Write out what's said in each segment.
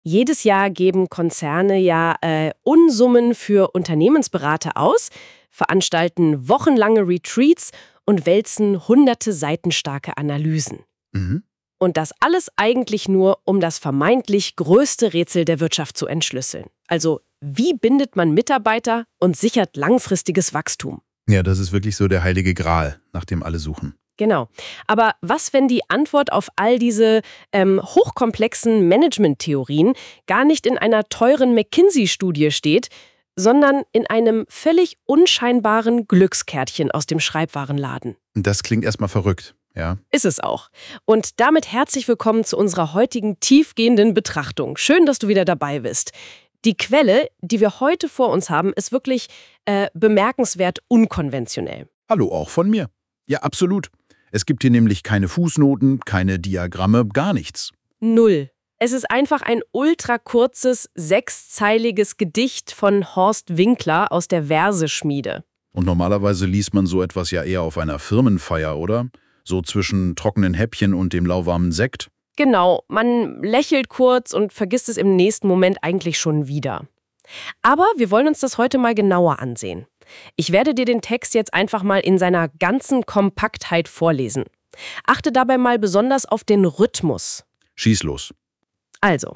Jedes Jahr geben Konzerne ja Unsummen für Unternehmensberater aus, veranstalten wochenlange Retreats und wälzen hunderte seitenstarke Analysen. Mhm. Und das alles eigentlich nur, um das vermeintlich größte Rätsel der Wirtschaft zu entschlüsseln. Also, wie bindet man Mitarbeiter und sichert langfristiges Wachstum? Ja, das ist wirklich so der heilige Gral, nach dem alle suchen. Genau. Aber was, wenn die Antwort auf all diese hochkomplexen Management-Theorien gar nicht in einer teuren McKinsey-Studie steht, sondern in einem völlig unscheinbaren Glückskärtchen aus dem Schreibwarenladen? Das klingt erstmal verrückt, ja. Ist es auch. Und damit herzlich willkommen zu unserer heutigen tiefgehenden Betrachtung. Schön, dass du wieder dabei bist. Die Quelle, die wir heute vor uns haben, ist wirklich bemerkenswert unkonventionell. Hallo, auch von mir. Ja, absolut. Es gibt hier nämlich keine Fußnoten, keine Diagramme, gar nichts. Null. Es ist einfach ein ultrakurzes, 6-zeiliges Gedicht von Horst Winkler aus der Verseschmiede. Und normalerweise liest man so etwas ja eher auf einer Firmenfeier, oder? So zwischen trockenen Häppchen und dem lauwarmen Sekt. Genau, man lächelt kurz und vergisst es im nächsten Moment eigentlich schon wieder. Aber wir wollen uns das heute mal genauer ansehen. Ich werde dir den Text jetzt einfach mal in seiner ganzen Kompaktheit vorlesen. Achte dabei mal besonders auf den Rhythmus. Schieß los. Also,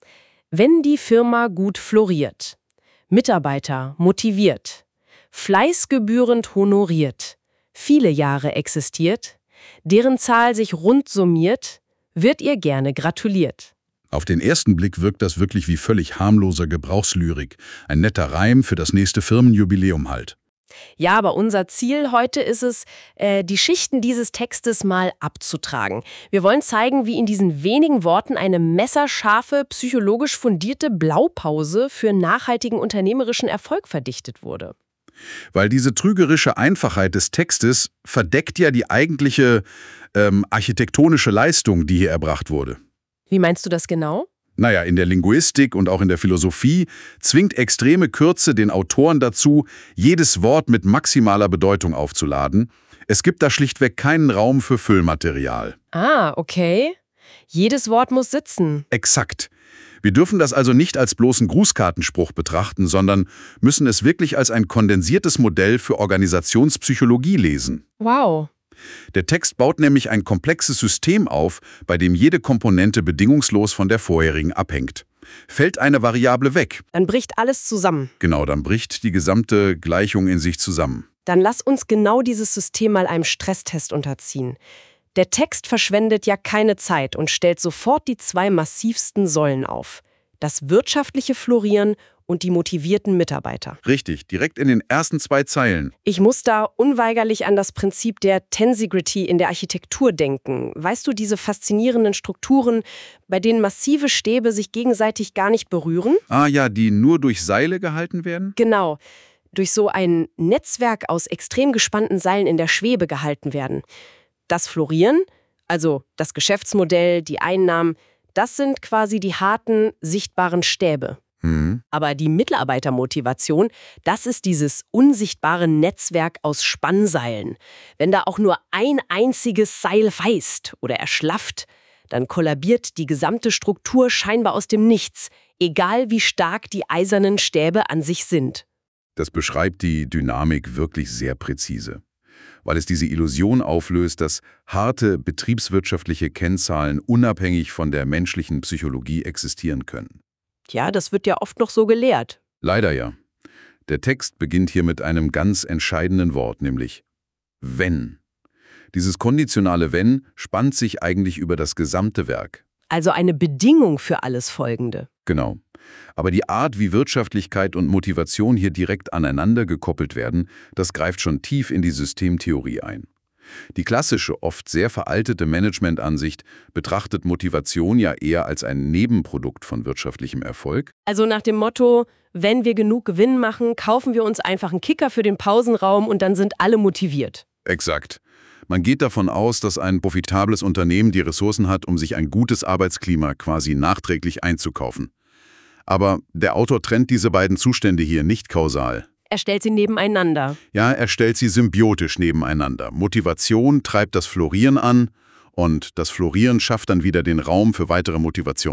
wenn die Firma gut floriert, Mitarbeiter motiviert, fleißgebührend honoriert, viele Jahre existiert, deren Zahl sich rund summiert, wird ihr gerne gratuliert. Auf den ersten Blick wirkt das wirklich wie völlig harmloser Gebrauchslyrik. Ein netter Reim für das nächste Firmenjubiläum halt. Ja, aber unser Ziel heute ist es, die Schichten dieses Textes mal abzutragen. Wir wollen zeigen, wie in diesen wenigen Worten eine messerscharfe, psychologisch fundierte Blaupause für nachhaltigen unternehmerischen Erfolg verdichtet wurde. Weil diese trügerische Einfachheit des Textes verdeckt ja die eigentliche architektonische Leistung, die hier erbracht wurde. Wie meinst du das genau? Naja, in der Linguistik und auch in der Philosophie zwingt extreme Kürze den Autoren dazu, jedes Wort mit maximaler Bedeutung aufzuladen. Es gibt da schlichtweg keinen Raum für Füllmaterial. Ah, okay. Jedes Wort muss sitzen. Exakt. Wir dürfen das also nicht als bloßen Grußkartenspruch betrachten, sondern müssen es wirklich als ein kondensiertes Modell für Organisationspsychologie lesen. Wow. Der Text baut nämlich ein komplexes System auf, bei dem jede Komponente bedingungslos von der vorherigen abhängt. Fällt eine Variable weg, Dann bricht alles zusammen. genau, dann bricht die gesamte Gleichung in sich zusammen. Dann lass uns genau dieses System mal einem Stresstest unterziehen. Der Text verschwendet ja keine Zeit und stellt sofort die 2 massivsten Säulen auf. Das wirtschaftliche Florieren und die motivierten Mitarbeiter. Richtig, direkt in den ersten 2 Zeilen. Ich muss da unweigerlich an das Prinzip der Tensegrity in der Architektur denken. Weißt du, diese faszinierenden Strukturen, bei denen massive Stäbe sich gegenseitig gar nicht berühren? Ah ja, die nur durch Seile gehalten werden? Genau, durch so ein Netzwerk aus extrem gespannten Seilen in der Schwebe gehalten werden. Das Florieren, also das Geschäftsmodell, die Einnahmen, das sind quasi die harten, sichtbaren Stäbe. Aber die Mitarbeitermotivation, das ist dieses unsichtbare Netzwerk aus Spannseilen. Wenn da auch nur ein einziges Seil reißt oder erschlafft, dann kollabiert die gesamte Struktur scheinbar aus dem Nichts, egal wie stark die eisernen Stäbe an sich sind. Das beschreibt die Dynamik wirklich sehr präzise, weil es diese Illusion auflöst, dass harte betriebswirtschaftliche Kennzahlen unabhängig von der menschlichen Psychologie existieren können. Ja, das wird ja oft noch so gelehrt. Leider ja. Der Text beginnt hier mit einem ganz entscheidenden Wort, nämlich wenn. Dieses konditionale Wenn spannt sich eigentlich über das gesamte Werk. Also eine Bedingung für alles Folgende. Genau. Aber die Art, wie Wirtschaftlichkeit und Motivation hier direkt aneinander gekoppelt werden, das greift schon tief in die Systemtheorie ein. Die klassische, oft sehr veraltete Managementansicht betrachtet Motivation ja eher als ein Nebenprodukt von wirtschaftlichem Erfolg. Also nach dem Motto, wenn wir genug Gewinn machen, kaufen wir uns einfach einen Kicker für den Pausenraum und dann sind alle motiviert. Exakt. Man geht davon aus, dass ein profitables Unternehmen die Ressourcen hat, um sich ein gutes Arbeitsklima quasi nachträglich einzukaufen. Aber der Autor trennt diese beiden Zustände hier nicht kausal. Er stellt sie nebeneinander. Ja, er stellt sie symbiotisch nebeneinander. Motivation treibt das Florieren an und das Florieren schafft dann wieder den Raum für weitere Motivation.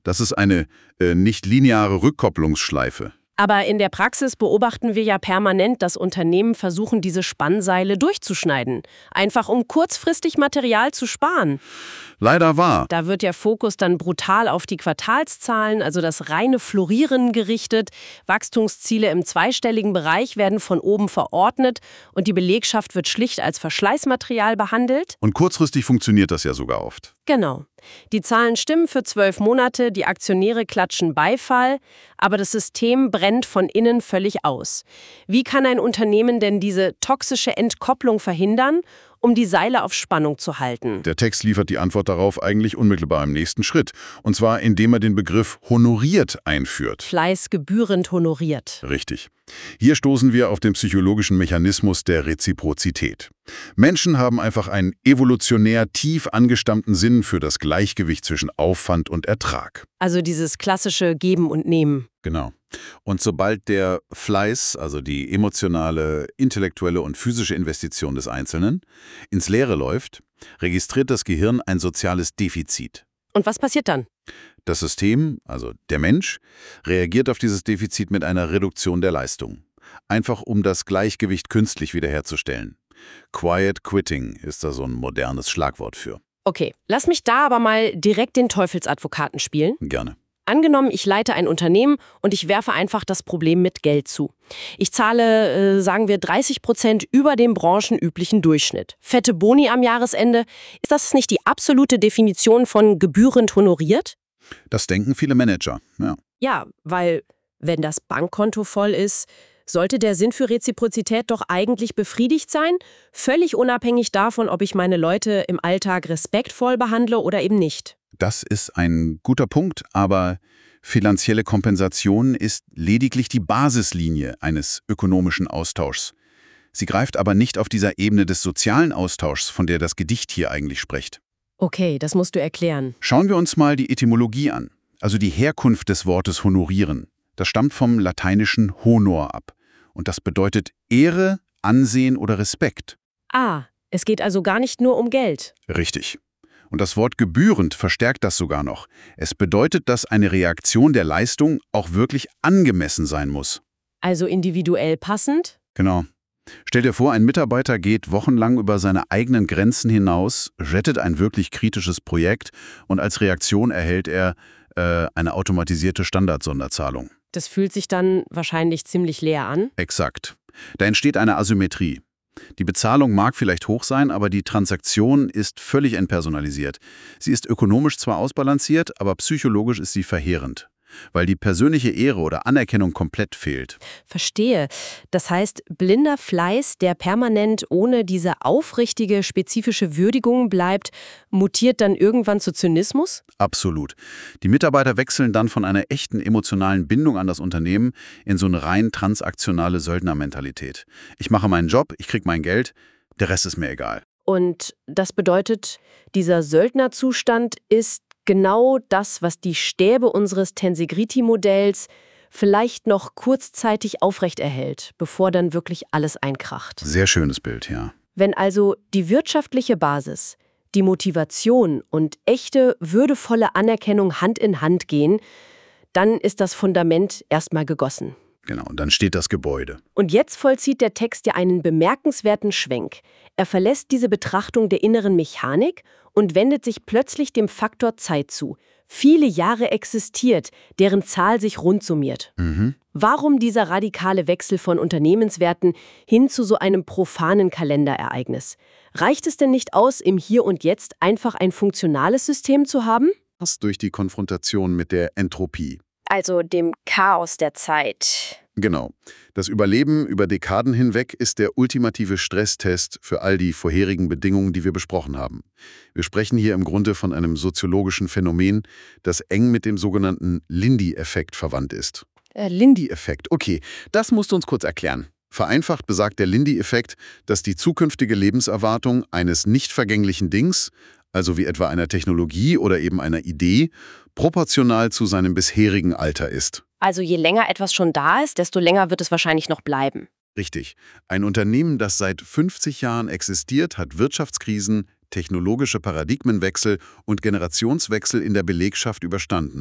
Das ist eine nicht lineare Rückkopplungsschleife. Aber in der Praxis beobachten wir ja permanent, dass Unternehmen versuchen, diese Spannseile durchzuschneiden. Einfach um kurzfristig Material zu sparen. Leider wahr. Da wird der Fokus dann brutal auf die Quartalszahlen, also das reine Florieren gerichtet. Wachstumsziele im zweistelligen Bereich werden von oben verordnet und die Belegschaft wird schlicht als Verschleißmaterial behandelt. Und kurzfristig funktioniert das ja sogar oft. Genau. Die Zahlen stimmen für 12 Monate, die Aktionäre klatschen Beifall, aber das System brennt von innen völlig aus. Wie kann ein Unternehmen denn diese toxische Entkopplung verhindern, um die Seile auf Spannung zu halten? Der Text liefert die Antwort darauf eigentlich unmittelbar im nächsten Schritt. Und zwar, indem er den Begriff honoriert einführt. Fleiß gebührend honoriert. Richtig. Hier stoßen wir auf den psychologischen Mechanismus der Reziprozität. Menschen haben einfach einen evolutionär tief angestammten Sinn für das Gleichgewicht zwischen Aufwand und Ertrag. Also dieses klassische Geben und Nehmen. Genau. Und sobald der Fleiß, also die emotionale, intellektuelle und physische Investition des Einzelnen, ins Leere läuft, registriert das Gehirn ein soziales Defizit. Und was passiert dann? Das System, also der Mensch, reagiert auf dieses Defizit mit einer Reduktion der Leistung. Einfach um das Gleichgewicht künstlich wiederherzustellen. Quiet Quitting ist da so ein modernes Schlagwort für. Okay, lass mich da aber mal direkt den Teufelsadvokaten spielen. Gerne. Angenommen, ich leite ein Unternehmen und ich werfe einfach das Problem mit Geld zu. Ich zahle, sagen wir, 30% über dem branchenüblichen Durchschnitt. Fette Boni am Jahresende. Ist das nicht die absolute Definition von gebührend honoriert? Das denken viele Manager, ja. Ja, weil wenn das Bankkonto voll ist, sollte der Sinn für Reziprozität doch eigentlich befriedigt sein, völlig unabhängig davon, ob ich meine Leute im Alltag respektvoll behandle oder eben nicht. Das ist ein guter Punkt, aber finanzielle Kompensation ist lediglich die Basislinie eines ökonomischen Austauschs. Sie greift aber nicht auf dieser Ebene des sozialen Austauschs, von der das Gedicht hier eigentlich spricht. Okay, das musst du erklären. Schauen wir uns mal die Etymologie an, also die Herkunft des Wortes honorieren. Das stammt vom lateinischen honor ab und das bedeutet Ehre, Ansehen oder Respekt. Ah, es geht also gar nicht nur um Geld. Richtig. Und das Wort gebührend verstärkt das sogar noch. Es bedeutet, dass eine Reaktion der Leistung auch wirklich angemessen sein muss. Also individuell passend? Genau. Stell dir vor, ein Mitarbeiter geht wochenlang über seine eigenen Grenzen hinaus, rettet ein wirklich kritisches Projekt und als Reaktion erhält er eine automatisierte Standardsonderzahlung. Das fühlt sich dann wahrscheinlich ziemlich leer an. Exakt. Da entsteht eine Asymmetrie. Die Bezahlung mag vielleicht hoch sein, aber die Transaktion ist völlig entpersonalisiert. Sie ist ökonomisch zwar ausbalanciert, aber psychologisch ist sie verheerend, weil die persönliche Ehre oder Anerkennung komplett fehlt. Verstehe. Das heißt, blinder Fleiß, der permanent ohne diese aufrichtige, spezifische Würdigung bleibt, mutiert dann irgendwann zu Zynismus? Absolut. Die Mitarbeiter wechseln dann von einer echten emotionalen Bindung an das Unternehmen in so eine rein transaktionale Söldnermentalität. Ich mache meinen Job, ich kriege mein Geld, der Rest ist mir egal. Und das bedeutet, dieser Söldnerzustand ist genau das, was die Stäbe unseres Tensegrity-Modells vielleicht noch kurzzeitig aufrechterhält, bevor dann wirklich alles einkracht. Sehr schönes Bild, ja. Wenn also die wirtschaftliche Basis, die Motivation und echte, würdevolle Anerkennung Hand in Hand gehen, dann ist das Fundament erstmal gegossen. Genau, und dann steht das Gebäude. Und jetzt vollzieht der Text ja einen bemerkenswerten Schwenk. Er verlässt diese Betrachtung der inneren Mechanik und wendet sich plötzlich dem Faktor Zeit zu. Viele Jahre existiert, deren Zahl sich rund summiert. Warum dieser radikale Wechsel von Unternehmenswerten hin zu so einem profanen Kalenderereignis? Reicht es denn nicht aus, im Hier und Jetzt einfach ein funktionales System zu haben? Das durch die Konfrontation mit der Entropie. Also dem Chaos der Zeit. Genau. Das Überleben über Dekaden hinweg ist der ultimative Stresstest für all die vorherigen Bedingungen, die wir besprochen haben. Wir sprechen hier im Grunde von einem soziologischen Phänomen, das eng mit dem sogenannten Lindy-Effekt verwandt ist. Lindy-Effekt, okay, das musst du uns kurz erklären. Vereinfacht besagt der Lindy-Effekt, dass die zukünftige Lebenserwartung eines nicht vergänglichen Dings, also wie etwa einer Technologie oder eben einer Idee, proportional zu seinem bisherigen Alter ist. Also je länger etwas schon da ist, desto länger wird es wahrscheinlich noch bleiben. Richtig. Ein Unternehmen, das seit 50 Jahren existiert, hat Wirtschaftskrisen, technologische Paradigmenwechsel und Generationswechsel in der Belegschaft überstanden.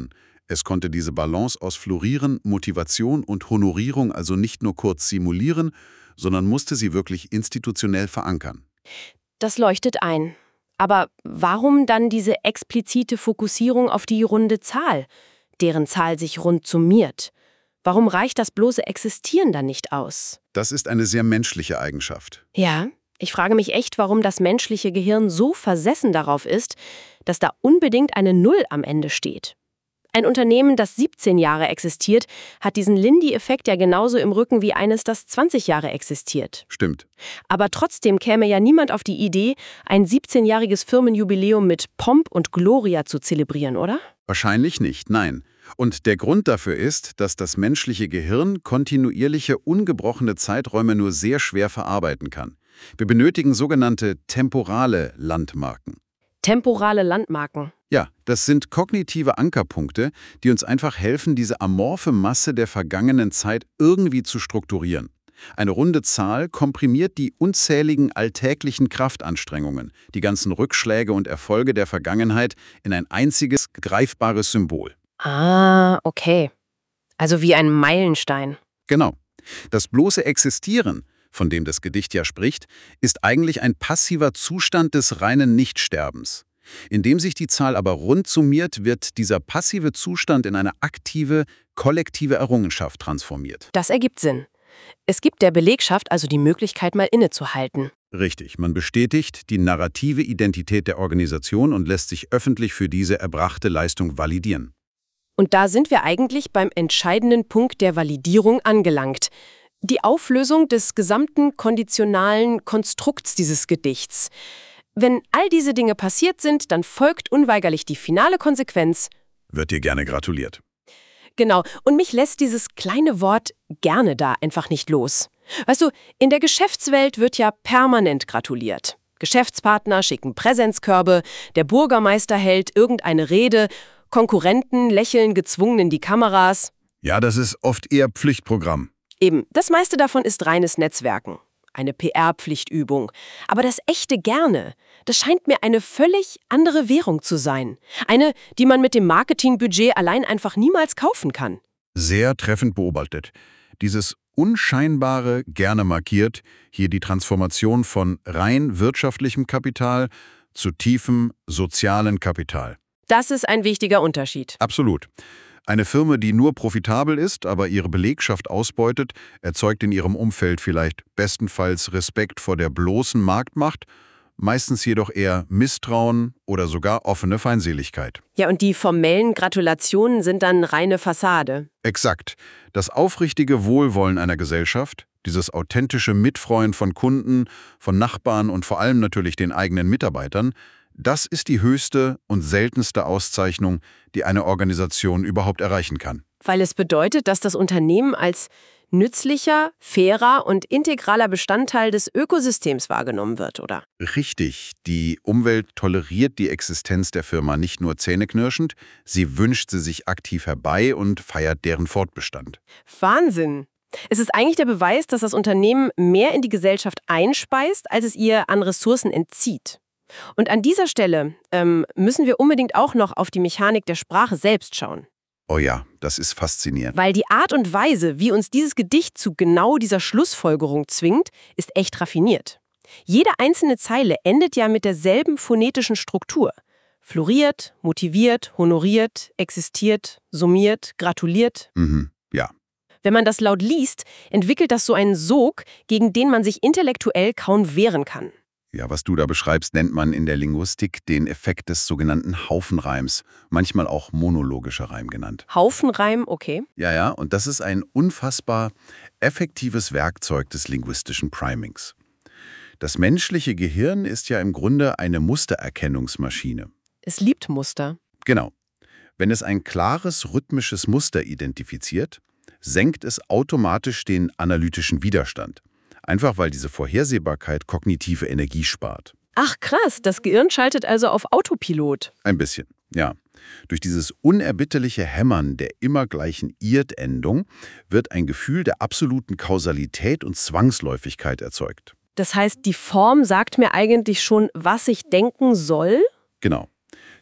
Es konnte diese Balance aus Florieren, Motivation und Honorierung also nicht nur kurz simulieren, sondern musste sie wirklich institutionell verankern. Das leuchtet ein. Aber warum dann diese explizite Fokussierung auf die runde Zahl, deren Zahl sich rund summiert? Warum reicht das bloße Existieren dann nicht aus? Das ist eine sehr menschliche Eigenschaft. Ja, ich frage mich echt, warum das menschliche Gehirn so versessen darauf ist, dass da unbedingt eine Null am Ende steht. Ein Unternehmen, das 17 Jahre existiert, hat diesen Lindy-Effekt ja genauso im Rücken wie eines, das 20 Jahre existiert. Stimmt. Aber trotzdem käme ja niemand auf die Idee, ein 17-jähriges Firmenjubiläum mit Pomp und Gloria zu zelebrieren, oder? Wahrscheinlich nicht, nein. Und der Grund dafür ist, dass das menschliche Gehirn kontinuierliche, ungebrochene Zeiträume nur sehr schwer verarbeiten kann. Wir benötigen sogenannte temporale Landmarken. Temporale Landmarken. Ja, das sind kognitive Ankerpunkte, die uns einfach helfen, diese amorphe Masse der vergangenen Zeit irgendwie zu strukturieren. Eine runde Zahl komprimiert die unzähligen alltäglichen Kraftanstrengungen, die ganzen Rückschläge und Erfolge der Vergangenheit in ein einziges, greifbares Symbol. Ah, okay. Also wie ein Meilenstein. Genau. Das bloße Existieren, von dem das Gedicht ja spricht, ist eigentlich ein passiver Zustand des reinen Nichtsterbens. Indem sich die Zahl aber rund summiert, wird dieser passive Zustand in eine aktive, kollektive Errungenschaft transformiert. Das ergibt Sinn. Es gibt der Belegschaft also die Möglichkeit, mal innezuhalten. Richtig, man bestätigt die narrative Identität der Organisation und lässt sich öffentlich für diese erbrachte Leistung validieren. Und da sind wir eigentlich beim entscheidenden Punkt der Validierung angelangt. Die Auflösung des gesamten konditionalen Konstrukts dieses Gedichts. Wenn all diese Dinge passiert sind, dann folgt unweigerlich die finale Konsequenz. Wird dir gerne gratuliert. Genau, und mich lässt dieses kleine Wort gerne da einfach nicht los. Weißt du, in der Geschäftswelt wird ja permanent gratuliert. Geschäftspartner schicken Präsenzkörbe, der Bürgermeister hält irgendeine Rede, Konkurrenten lächeln gezwungen in die Kameras. Ja, das ist oft eher Pflichtprogramm. Eben, das meiste davon ist reines Netzwerken. Eine PR-Pflichtübung. Aber das echte Gerne, das scheint mir eine völlig andere Währung zu sein. Eine, die man mit dem Marketingbudget allein einfach niemals kaufen kann. Sehr treffend beobachtet. Dieses Unscheinbare gerne markiert hier die Transformation von rein wirtschaftlichem Kapital zu tiefem sozialen Kapital. Das ist ein wichtiger Unterschied. Absolut. Eine Firma, die nur profitabel ist, aber ihre Belegschaft ausbeutet, erzeugt in ihrem Umfeld vielleicht bestenfalls Respekt vor der bloßen Marktmacht, meistens jedoch eher Misstrauen oder sogar offene Feindseligkeit. Ja, und die formellen Gratulationen sind dann reine Fassade. Exakt. Das aufrichtige Wohlwollen einer Gesellschaft, dieses authentische Mitfreuen von Kunden, von Nachbarn und vor allem natürlich den eigenen Mitarbeitern, das ist die höchste und seltenste Auszeichnung, die eine Organisation überhaupt erreichen kann. Weil es bedeutet, dass das Unternehmen als nützlicher, fairer und integraler Bestandteil des Ökosystems wahrgenommen wird, oder? Richtig, die Umwelt toleriert die Existenz der Firma nicht nur zähneknirschend, sie wünscht sie sich aktiv herbei und feiert deren Fortbestand. Wahnsinn! Es ist eigentlich der Beweis, dass das Unternehmen mehr in die Gesellschaft einspeist, als es ihr an Ressourcen entzieht. Und an dieser Stelle müssen wir unbedingt auch noch auf die Mechanik der Sprache selbst schauen. Oh ja, das ist faszinierend. Weil die Art und Weise, wie uns dieses Gedicht zu genau dieser Schlussfolgerung zwingt, ist echt raffiniert. Jede einzelne Zeile endet ja mit derselben phonetischen Struktur. Floriert, motiviert, honoriert, existiert, summiert, gratuliert. Ja. Wenn man das laut liest, entwickelt das so einen Sog, gegen den man sich intellektuell kaum wehren kann. Ja, was du da beschreibst, nennt man in der Linguistik den Effekt des sogenannten Haufenreims, manchmal auch monologischer Reim genannt. Haufenreim, okay. Ja, und das ist ein unfassbar effektives Werkzeug des linguistischen Primings. Das menschliche Gehirn ist ja im Grunde eine Mustererkennungsmaschine. Es liebt Muster. Genau. Wenn es ein klares, rhythmisches Muster identifiziert, senkt es automatisch den analytischen Widerstand. Einfach weil diese Vorhersehbarkeit kognitive Energie spart. Ach krass, das Gehirn schaltet also auf Autopilot. Ein bisschen, ja. Durch dieses unerbitterliche Hämmern der immer gleichen Irt-Endung wird ein Gefühl der absoluten Kausalität und Zwangsläufigkeit erzeugt. Das heißt, die Form sagt mir eigentlich schon, was ich denken soll? Genau.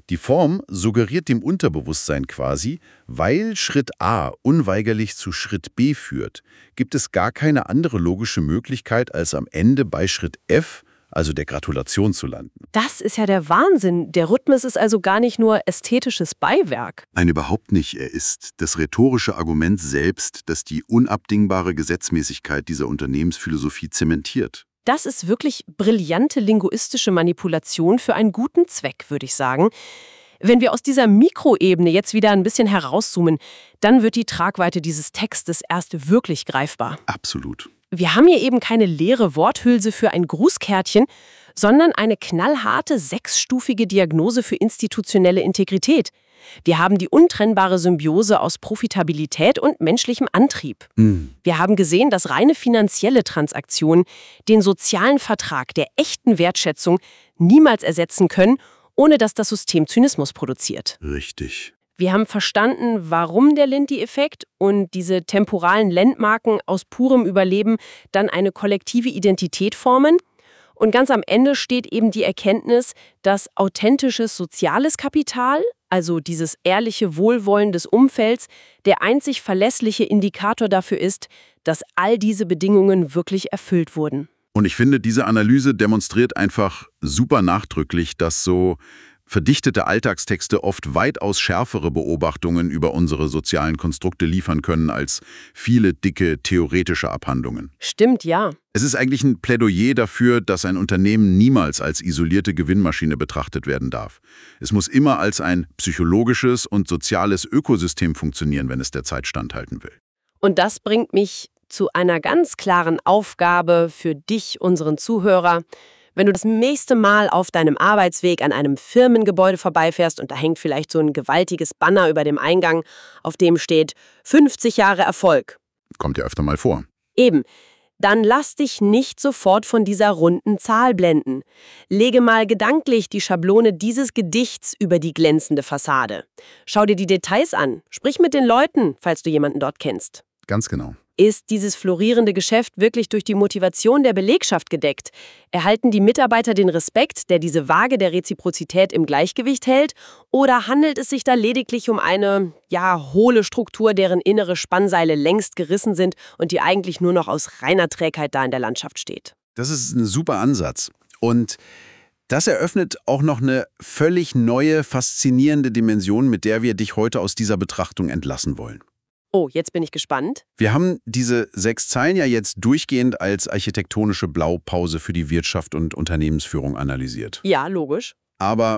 Die Form suggeriert dem Unterbewusstsein quasi, weil Schritt A unweigerlich zu Schritt B führt, gibt es gar keine andere logische Möglichkeit, als am Ende bei Schritt F, also der Gratulation, zu landen. Das ist ja der Wahnsinn. Der Rhythmus ist also gar nicht nur ästhetisches Beiwerk. Nein, überhaupt nicht. Er ist das rhetorische Argument selbst, das die unabdingbare Gesetzmäßigkeit dieser Unternehmensphilosophie zementiert. Das ist wirklich brillante linguistische Manipulation für einen guten Zweck, würde ich sagen. Wenn wir aus dieser Mikroebene jetzt wieder ein bisschen herauszoomen, dann wird die Tragweite dieses Textes erst wirklich greifbar. Absolut. Wir haben hier eben keine leere Worthülse für ein Grußkärtchen, sondern eine knallharte, 6-stufige Diagnose für institutionelle Integrität. Wir haben die untrennbare Symbiose aus Profitabilität und menschlichem Antrieb. Wir haben gesehen, dass reine finanzielle Transaktionen den sozialen Vertrag der echten Wertschätzung niemals ersetzen können, ohne dass das System Zynismus produziert. Richtig. Wir haben verstanden, warum der Lindy-Effekt und diese temporalen Landmarken aus purem Überleben dann eine kollektive Identität formen. Und ganz am Ende steht eben die Erkenntnis, dass authentisches soziales Kapital, also dieses ehrliche Wohlwollen des Umfelds, der einzig verlässliche Indikator dafür ist, dass all diese Bedingungen wirklich erfüllt wurden. Und ich finde, diese Analyse demonstriert einfach super nachdrücklich, dass so verdichtete Alltagstexte oft weitaus schärfere Beobachtungen über unsere sozialen Konstrukte liefern können als viele dicke theoretische Abhandlungen. Stimmt, ja. Es ist eigentlich ein Plädoyer dafür, dass ein Unternehmen niemals als isolierte Gewinnmaschine betrachtet werden darf. Es muss immer als ein psychologisches und soziales Ökosystem funktionieren, wenn es der Zeit standhalten will. Und das bringt mich zu einer ganz klaren Aufgabe für dich, unseren Zuhörer. Wenn du das nächste Mal auf deinem Arbeitsweg an einem Firmengebäude vorbeifährst und da hängt vielleicht so ein gewaltiges Banner über dem Eingang, auf dem steht 50 Jahre Erfolg. Kommt ja öfter mal vor. Eben. Dann lass dich nicht sofort von dieser runden Zahl blenden. Lege mal gedanklich die Schablone dieses Gedichts über die glänzende Fassade. Schau dir die Details an. Sprich mit den Leuten, falls du jemanden dort kennst. Ganz genau. Ist dieses florierende Geschäft wirklich durch die Motivation der Belegschaft gedeckt? Erhalten die Mitarbeiter den Respekt, der diese Waage der Reziprozität im Gleichgewicht hält? Oder handelt es sich da lediglich um eine, hohle Struktur, deren innere Spannseile längst gerissen sind und die eigentlich nur noch aus reiner Trägheit da in der Landschaft steht? Das ist ein super Ansatz. Und das eröffnet auch noch eine völlig neue, faszinierende Dimension, mit der wir dich heute aus dieser Betrachtung entlassen wollen. Oh, jetzt bin ich gespannt. Wir haben diese 6 Zeilen ja jetzt durchgehend als architektonische Blaupause für die Wirtschaft und Unternehmensführung analysiert. Ja, logisch. Aber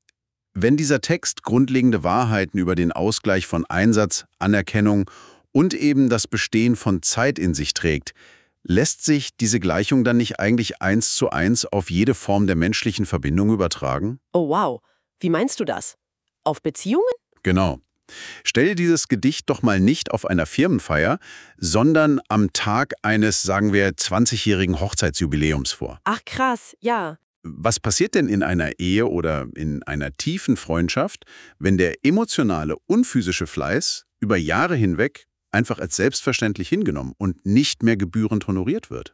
wenn dieser Text grundlegende Wahrheiten über den Ausgleich von Einsatz, Anerkennung und eben das Bestehen von Zeit in sich trägt, lässt sich diese Gleichung dann nicht eigentlich 1:1 auf jede Form der menschlichen Verbindung übertragen? Oh, wow. Wie meinst du das? Auf Beziehungen? Genau. Stell dir dieses Gedicht doch mal nicht auf einer Firmenfeier, sondern am Tag eines, sagen wir, 20-jährigen Hochzeitsjubiläums vor. Ach krass, ja. Was passiert denn in einer Ehe oder in einer tiefen Freundschaft, wenn der emotionale und physische Fleiß über Jahre hinweg einfach als selbstverständlich hingenommen und nicht mehr gebührend honoriert wird?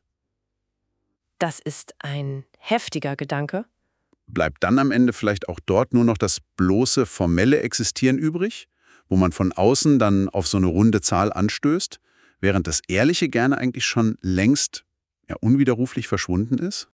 Das ist ein heftiger Gedanke. Bleibt dann am Ende vielleicht auch dort nur noch das bloße formelle Existieren übrig, wo man von außen dann auf so eine runde Zahl anstößt, während das Ehrliche gerne eigentlich schon längst unwiderruflich verschwunden ist?